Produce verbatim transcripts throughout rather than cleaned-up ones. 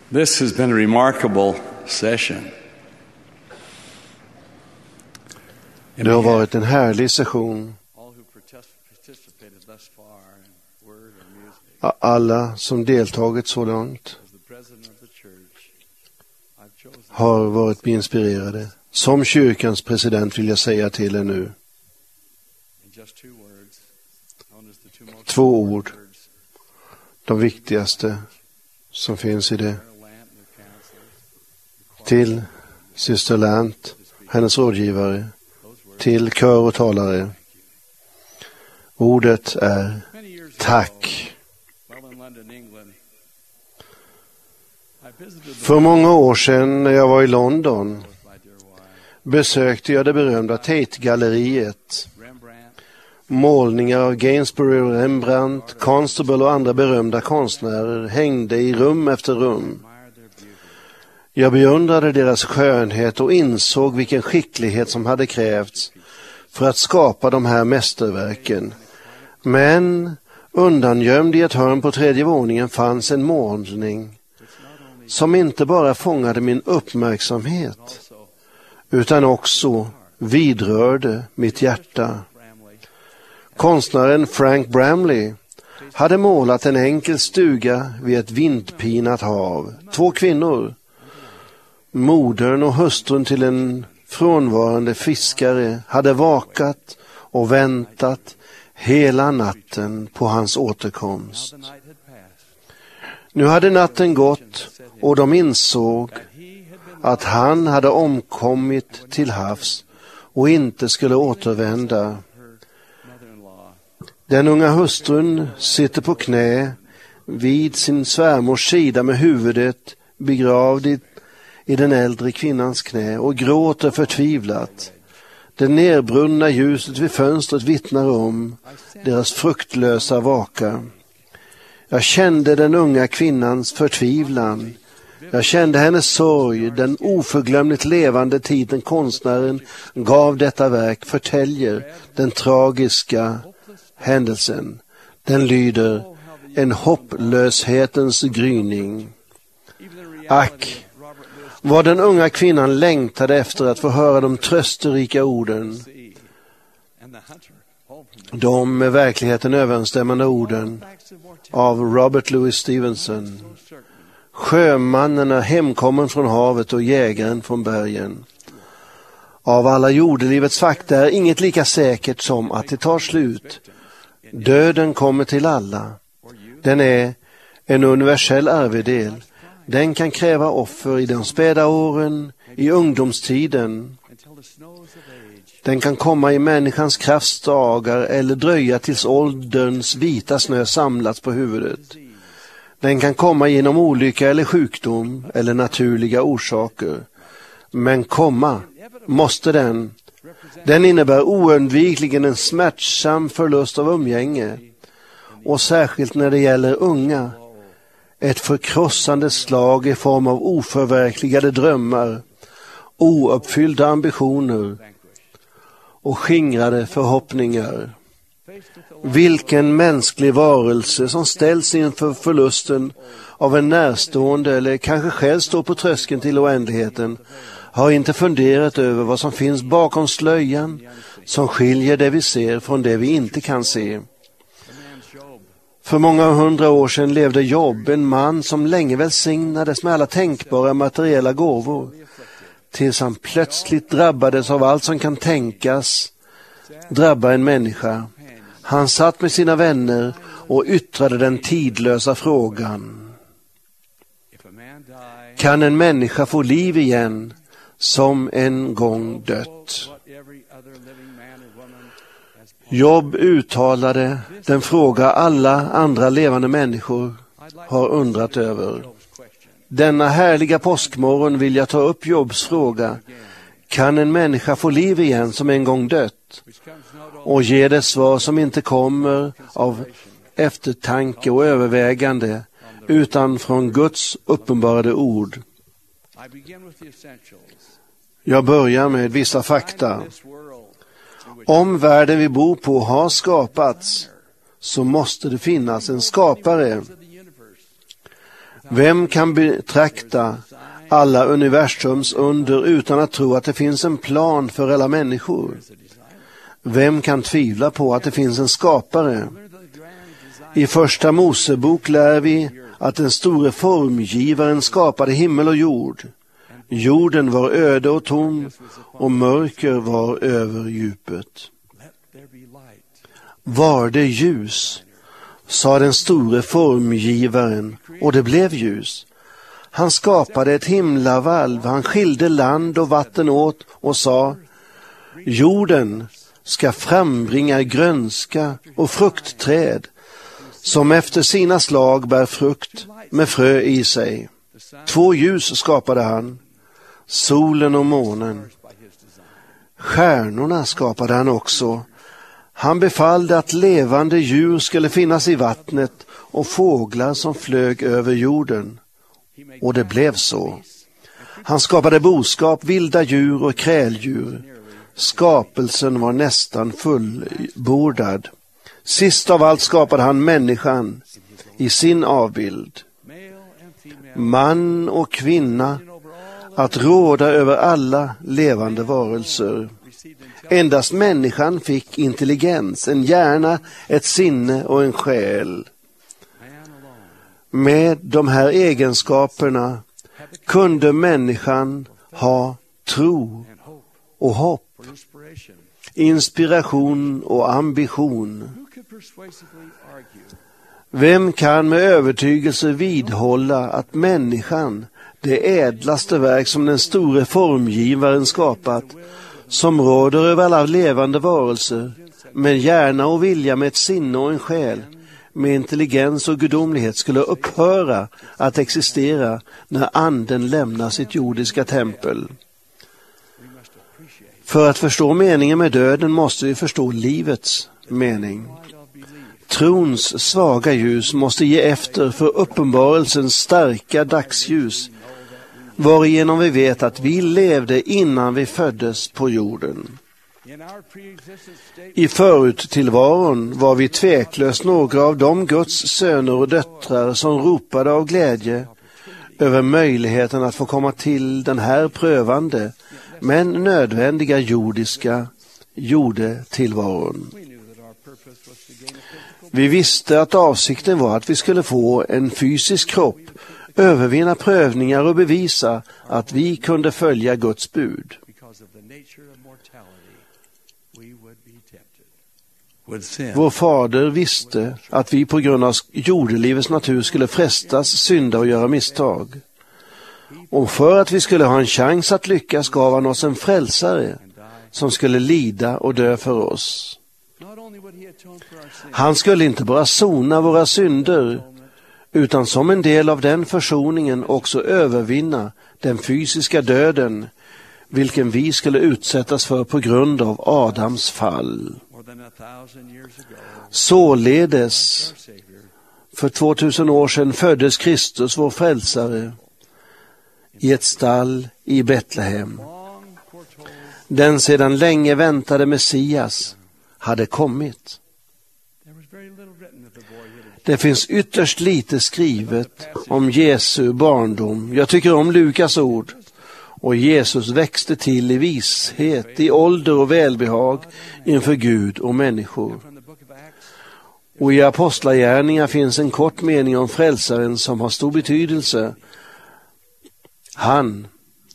This has been a remarkable session. Det har varit en härlig session. Alla som deltagit så långt har varit inspirerade. Som kyrkans president vill jag säga till er nu två ord, de viktigaste som finns i det. Till syster Lant, hennes rådgivare, till kör och talare. Ordet är tack. För många år sedan när jag var i London besökte jag det berömda Tate-galleriet. Målningar av Gainsborough, Rembrandt, Constable och andra berömda konstnärer hängde i rum efter rum. Jag beundrade deras skönhet och insåg vilken skicklighet som hade krävts för att skapa de här mästerverken. Men undangömd i ett hörn på tredje våningen fanns en målning som inte bara fångade min uppmärksamhet utan också vidrörde mitt hjärta. Konstnären Frank Bramley hade målat en enkel stuga vid ett vindpinat hav. Två kvinnor, modern och hustrun till en frånvarande fiskare, hade vakat och väntat hela natten på hans återkomst. Nu hade natten gått och de insåg att han hade omkommit till havs och inte skulle återvända. Den unga hustrun sitter på knä vid sin svärmors sida med huvudet begravd i, i den äldre kvinnans knä och gråter förtvivlat. Det nerbrunna ljuset vid fönstret vittnar om deras fruktlösa vaka. Jag kände den unga kvinnans förtvivlan. Jag kände hennes sorg, den oförglömligt levande tiden konstnären gav detta verk förtäljer den tragiska händelsen. Den lyder: en hopplöshetens gryning. Ack, vad den unga kvinnan längtade efter att få höra de trösterika orden. De med verkligheten överensstämmande orden av Robert Louis Stevenson. Sjömannen är hemkommen från havet och jägaren från bergen. Av alla jordelivets fakta är inget lika säkert som att det tar slut. Döden kommer till alla. Den är en universell arvedel. Den kan kräva offer i de späda åren, i ungdomstiden. Den kan komma i människans kraftdagar eller dröja tills ålderns vita snö samlats på huvudet. Den kan komma genom olycka eller sjukdom eller naturliga orsaker. Men komma måste den. Den innebär oundvikligen en smärtsam förlust av umgänge. Och särskilt när det gäller unga. Ett förkrossande slag i form av oförverkligade drömmar, ouppfyllda ambitioner och skingrade förhoppningar. Vilken mänsklig varelse som ställs inför förlusten av en närstående eller kanske själv står på tröskeln till oändligheten har inte funderat över vad som finns bakom slöjan som skiljer det vi ser från det vi inte kan se. För många hundra år sedan levde Job, en man som länge välsignades med alla tänkbara materiella gåvor, tills han plötsligt drabbades av allt som kan tänkas drabba en människa. Han satt med sina vänner och yttrade den tidlösa frågan: kan en människa få liv igen som en gång dött? Job uttalade den fråga alla andra levande människor har undrat över. Denna härliga påskmorgon vill jag ta upp Jobs fråga: kan en människa få liv igen som en gång dött? Och ge det svar som inte kommer av eftertanke och övervägande utan från Guds uppenbarade ord. Jag börjar med vissa fakta. Om världen vi bor på har skapats, så måste det finnas en skapare. Vem kan betrakta alla universums under utan att tro att det finns en plan för alla människor? Vem kan tvivla på att det finns en skapare? I första Mosebok lär vi att den store formgivaren skapade himmel och jord. Jorden var öde och tom och mörker var över djupet. Var det ljus, sa den store formgivaren, och det blev ljus. Han skapade ett himlavalv, han skilde land och vatten åt och sa: jorden ska frambringa grönska och fruktträd som efter sina slag bär frukt med frö i sig. Två ljus skapade han, solen och månen. Stjärnorna skapade han också. Han befallde att levande djur skulle finnas i vattnet och fåglar som flög över jorden. Och det blev så. Han skapade boskap, vilda djur och kräldjur. Skapelsen var nästan fullbordad. Sist av allt skapade han människan i sin avbild. Man och kvinna, att råda över alla levande varelser. Endast människan fick intelligens, en hjärna, ett sinne och en själ. Med de här egenskaperna kunde människan ha tro och hopp, inspiration och ambition. Vem kan med övertygelse vidhålla att människan, det ädlaste verk som den store formgivaren skapat, som råder över alla levande varelser, med hjärna och vilja, med ett sinne och en själ, med intelligens och gudomlighet, skulle upphöra att existera när anden lämnar sitt jordiska tempel? För att förstå meningen med döden måste vi förstå livets mening. Trons svaga ljus måste ge efter för uppenbarelsens starka dagsljus, varigenom vi vet att vi levde innan vi föddes på jorden. I föruttillvaron var vi tveklöst några av de Guds söner och döttrar som ropade av glädje över möjligheten att få komma till den här prövande men nödvändiga jordiska jordetillvaron. Vi visste att avsikten var att vi skulle få en fysisk kropp, övervinna prövningar och bevisa att vi kunde följa Guds bud. Vår fader visste att vi på grund av jordelivets natur skulle frestas, synda och göra misstag. Och för att vi skulle ha en chans att lyckas gav han oss en frälsare som skulle lida och dö för oss. Han skulle inte bara sona våra synder, utan som en del av den försoningen också övervinna den fysiska döden, vilken vi skulle utsättas för på grund av Adams fall. Således, för tvåtusen år sedan föddes Kristus, vår frälsare, i ett stall i Betlehem. Den sedan länge väntade Messias hade kommit. Det finns ytterst lite skrivet om Jesu barndom. Jag tycker om Lukas ord. Och Jesus växte till i vishet, i ålder och välbehag inför Gud och människor. Och i apostlagärningar finns en kort mening om frälsaren som har stor betydelse. Han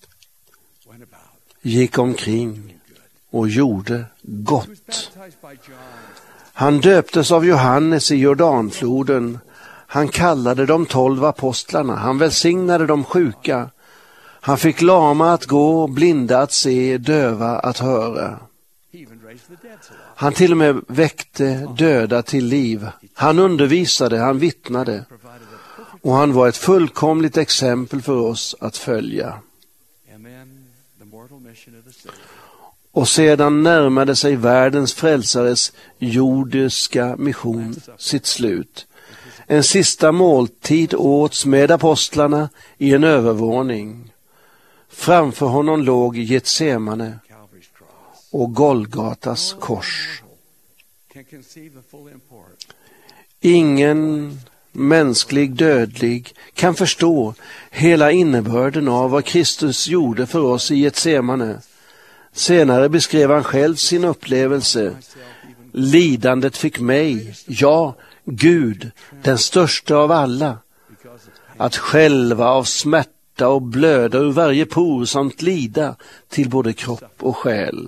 gick omkring och gjorde gott. Han döptes av Johannes i Jordanfloden. Han kallade de tolv apostlarna. Han välsignade de sjuka. Han fick lama att gå, blinda att se, döva att höra. Han till och med väckte döda till liv. Han undervisade, han vittnade. Och han var ett fullkomligt exempel för oss att följa. Och sedan närmade sig världens frälsares jordiska mission sitt slut. En sista måltid åts med apostlarna i en övervåning. Framför honom låg Getsemane och Golgatas kors. Ingen mänsklig, dödlig, kan förstå hela innebörden av vad Kristus gjorde för oss i Getsemane. Senare beskrev han själv sin upplevelse. Lidandet fick mig, ja, Gud, den största av alla, att själva av smärta och blöda ur varje por samt lida till både kropp och själ.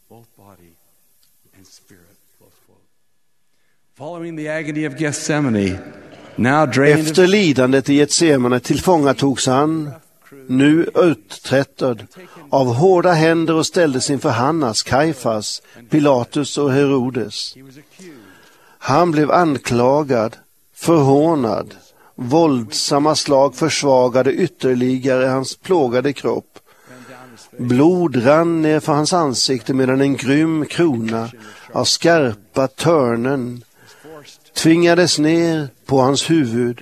Efter lidandet i Getsemane tillfångatogs han, nu utträttad, av hårda händer och ställdes inför Hannas, Kajfas, Pilatus och Herodes. Han blev anklagad, förhånad, våldsamma slag försvagade ytterligare hans plågade kropp. Blod rann ner för hans ansikte medan en grym krona av skarpa törnen tvingades ner på hans huvud.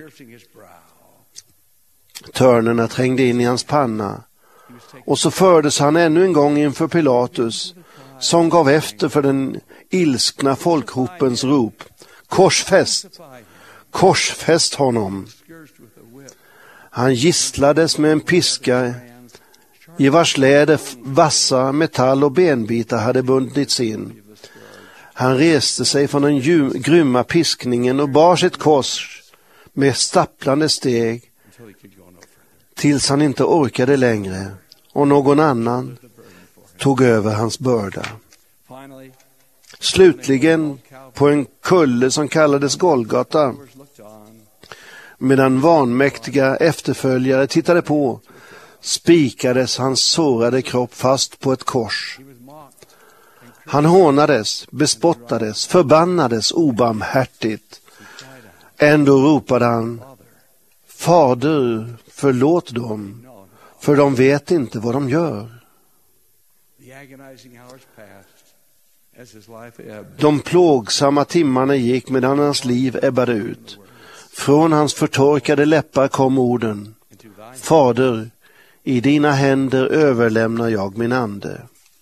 Törnerna trängde in i hans panna. Och så fördes han ännu en gång inför Pilatus, som gav efter för den ilskna folkhopens rop. Korsfäst! Korsfäst honom! Han gisslades med en piska i vars läder vassa metall och benbitar hade bundits in. Han reste sig från den ju- grymma piskningen och bar sitt kors med stapplande steg tills han inte orkade längre och någon annan tog över hans börda. Slutligen, på en kulle som kallades Golgata, medan vanmäktiga efterföljare tittade på, spikades hans sårade kropp fast på ett kors. Han hånades, bespottades, förbannades obarmhärtigt. Ändå ropade han: Fader, förlåt dem, för de vet inte vad de gör. De plågsamma timmarna gick medan hans liv ebbade ut. Från hans förtorkade läppar kom orden: Fader, i dina händer överlämnar jag min ande.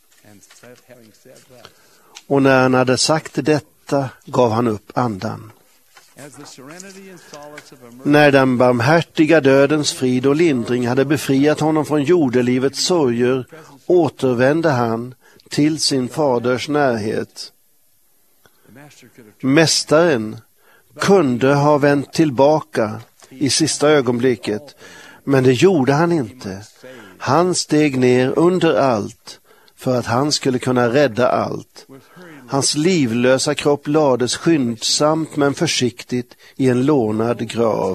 Och när han hade sagt detta gav han upp andan. När den barmhärtiga dödens frid och lindring hade befriat honom från jordelivets sorger återvände han till sin faders närhet. Mästaren kunde ha vänt tillbaka i sista ögonblicket, men det gjorde han inte. Han steg ner under allt för att han skulle kunna rädda allt. Hans livlösa kropp lades skyndsamt men försiktigt i en lånad grav.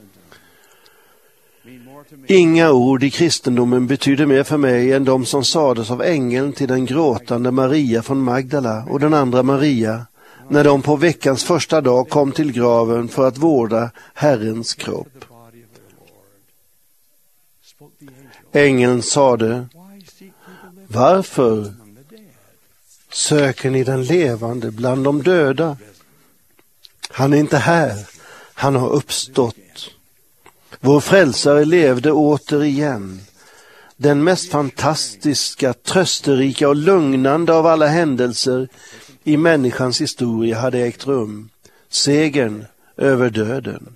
Inga ord i kristendomen betyder mer för mig än de som sades av ängeln till den gråtande Maria från Magdala och den andra Maria, när de på veckans första dag kom till graven för att vårda Herrens kropp. Ängeln sade: Varför söker ni den levande bland de döda? Han är inte här, han har uppstått. Vår frälsare levde återigen. Den mest fantastiska, trösterika och lugnande av alla händelser i människans historia hade ägt rum. Segern över döden.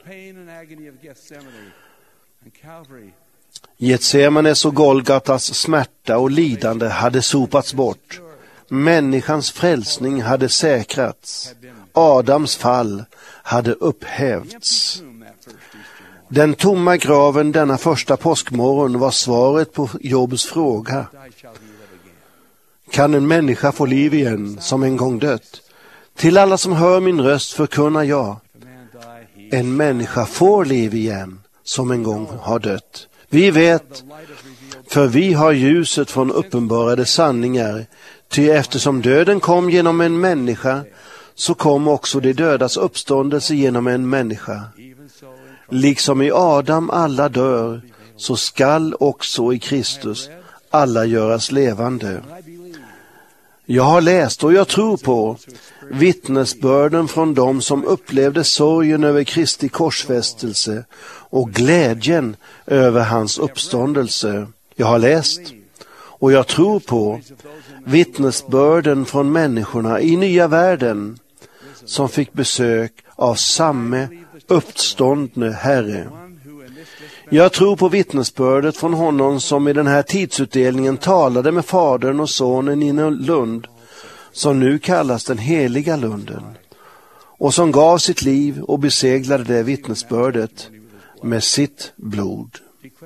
Getsemanes och Golgatas smärta och lidande hade sopats bort. Människans frälsning hade säkrats. Adams fall hade upphävts. Den tomma graven denna första påskmorgon var svaret på Jobs fråga: Kan en människa få liv igen som en gång dött? Till alla som hör min röst förkunnar jag: en människa får liv igen som en gång har dött. Vi vet, för vi har ljuset från uppenbarade sanningar. Ty eftersom döden kom genom en människa, så kom också de dödas uppståndelse genom en människa. Liksom i Adam alla dör, så skall också i Kristus alla göras levande. Jag har läst och jag tror på vittnesbörden från dem som upplevde sorgen över Kristi korsfästelse och glädjen över hans uppståndelse. Jag har läst och jag tror på vittnesbörden från människorna i nya världen som fick besök av samme uppståndne Herre. Jag tror på vittnesbördet från honom som i den här tidsutdelningen talade med fadern och sonen i en lund, som nu kallas den heliga lunden, och som gav sitt liv och beseglade det vittnesbördet med sitt blod.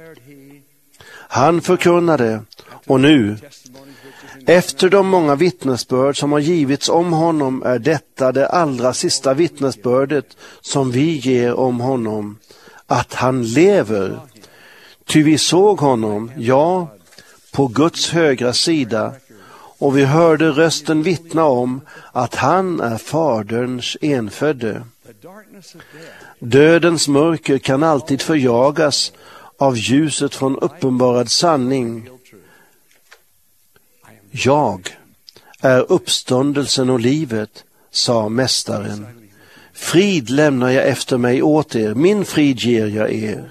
Han förkunnade, och nu, efter de många vittnesbörd som har givits om honom, är detta det allra sista vittnesbördet som vi ger om honom, att han lever. Ty vi såg honom, ja, på Guds högra sida, och vi hörde rösten vittna om att han är faderns enfödde. Dödens mörker kan alltid förjagas av ljuset från uppenbarad sanning. Jag är uppståndelsen och livet, sa mästaren. Frid lämnar jag efter mig åt er, min frid ger jag er.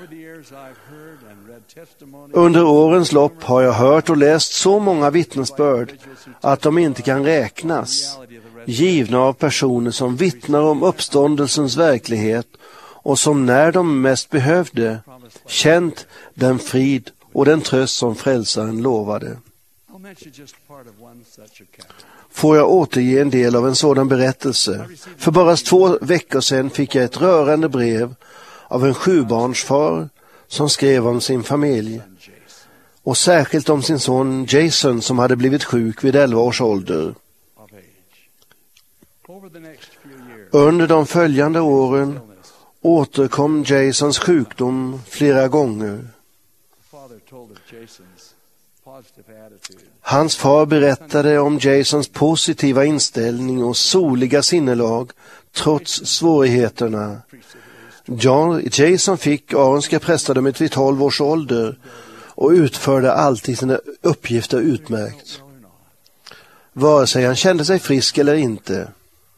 Under årens lopp har jag hört och läst så många vittnesbörd att de inte kan räknas, givna av personer som vittnar om uppståndelsens verklighet och som när de mest behövde känt den frid och den tröst som frälsaren lovade. Får jag återge en del av en sådan berättelse. För bara två veckor sedan fick jag ett rörande brev av en sjubarnsfar som skrev om sin familj och särskilt om sin son Jason som hade blivit sjuk vid elva års ålder. Under de följande åren återkom Jasons sjukdom flera gånger. Hans far berättade om Jasons positiva inställning och soliga sinnelag trots svårigheterna. John, Jason fick aronska prästadömet vid tolv års ålder och utförde alltid sina uppgifter utmärkt. Vare sig han kände sig frisk eller inte.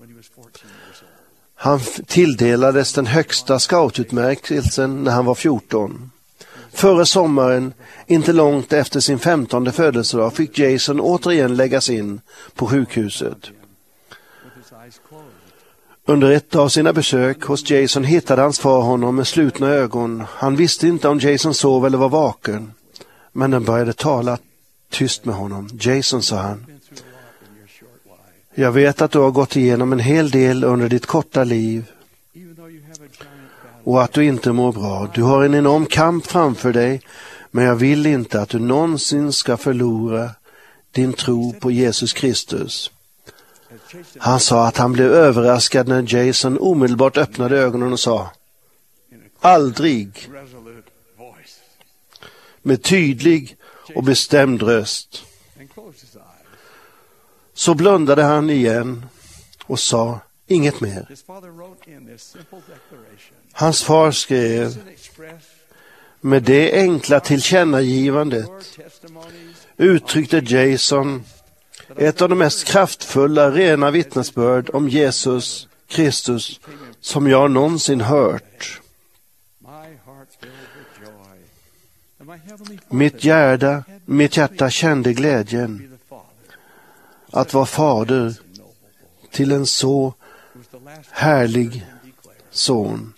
Han tilldelades den högsta scoututmärkelsen när han var fjorton. Förra sommaren, inte långt efter sin femtonde födelsedag, fick Jason återigen läggas in på sjukhuset. Under ett av sina besök hos Jason hittade hans far honom med slutna ögon. Han visste inte om Jason sov eller var vaken, men den började tala tyst med honom. Jason, sa han, jag vet att du har gått igenom en hel del under ditt korta liv och att du inte mår bra. Du har en enorm kamp framför dig, men jag vill inte att du någonsin ska förlora din tro på Jesus Kristus. Han sa att han blev överraskad när Jason omedelbart öppnade ögonen och sa, aldrig, med tydlig och bestämd röst. Så blundade han igen och sa inget mer. Hans far skrev, med det enkla tillkännagivandet uttryckte Jason ett av de mest kraftfulla, rena vittnesbörd om Jesus Kristus som jag någonsin hört. Mitt hjärta, mitt hjärta kände glädjen att vara fader till en så härlig son.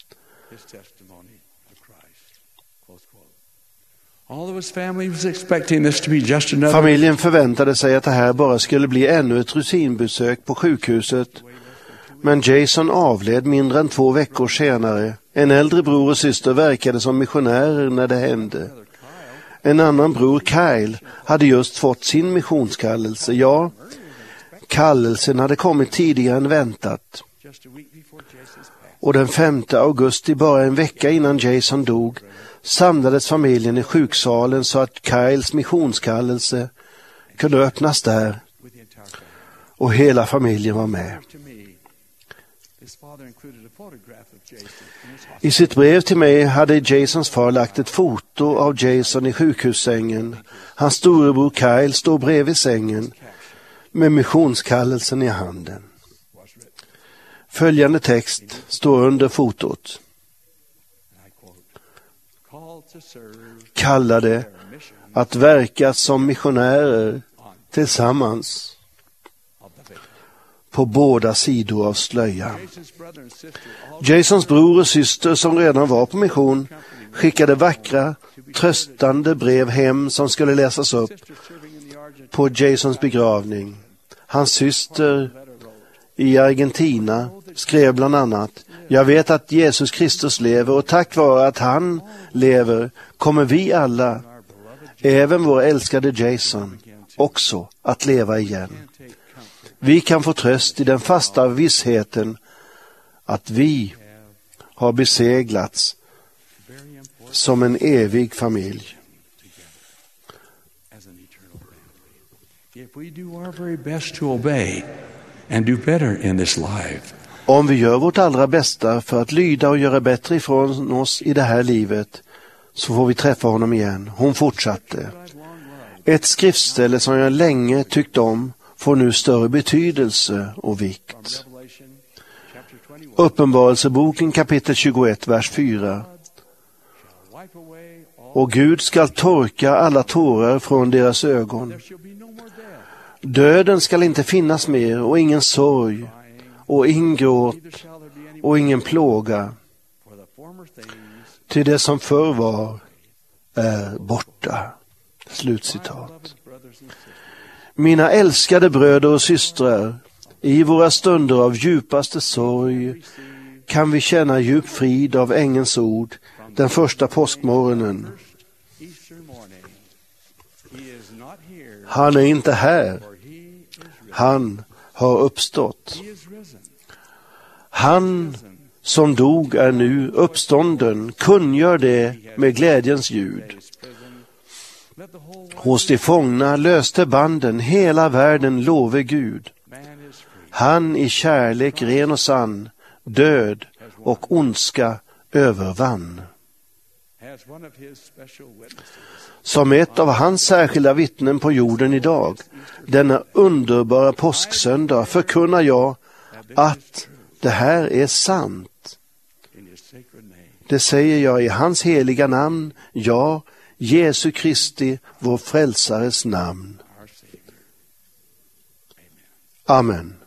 Familjen förväntade sig att det här bara skulle bli ännu ett rutinbesök på sjukhuset. Men Jason avled mindre än två veckor senare. En äldre bror och syster verkade som missionärer när det hände. En annan bror, Kyle, hade just fått sin missionskallelse. Ja, kallelsen hade kommit tidigare än väntat. Och den femte augusti, bara en vecka innan Jason dog, samlades familjen i sjuksalen så att Kyles missionskallelse kunde öppnas där. Och hela familjen var med. I sitt brev till mig hade Jasons far lagt ett foto av Jason i sjukhussängen. Hans storebror Kyle står bredvid sängen med missionskallelsen i handen. Följande text står under fotot. Kallade att verka som missionärer tillsammans på båda sidor av slöjan. Jasons bror och syster som redan var på mission skickade vackra, tröstande brev hem som skulle läsas upp på Jasons begravning. Hans syster i Argentina skrev bland annat: jag vet att Jesus Kristus lever och tack vare att han lever kommer vi alla, även vår älskade Jason, också att leva igen. Vi kan få tröst i den fasta vissheten att vi har beseglats som en evig familj. Om vi gör vårt allra bästa för att lyda och göra bättre ifrån oss i det här livet, så får vi träffa honom igen. Hon fortsatte: ett skriftställe som jag länge tyckt om får nu större betydelse och vikt. Uppenbarelseboken kapitel tjugoett, vers fyra. Och Gud skall torka alla tårar från deras ögon. Döden skall inte finnas mer och ingen sorg och ingen gråt och ingen plåga. Till det som förr var är borta. Slutcitat. Mina älskade bröder och systrar, i våra stunder av djupaste sorg kan vi känna djup frid av ängelns ord den första påskmorgonen. Han är inte här. Han har uppstått. Han som dog är nu uppstånden, kungör det med glädjens ljud. Hos de fångna löste banden, hela världen love Gud. Han i kärlek ren och sann, död och ondska övervann. Som ett av hans särskilda vittnen på jorden idag, denna underbara påsksöndag, förkunnar jag att det här är sant. Det säger jag i hans heliga namn, ja, Jesu Kristi, vår frälsares namn. Amen.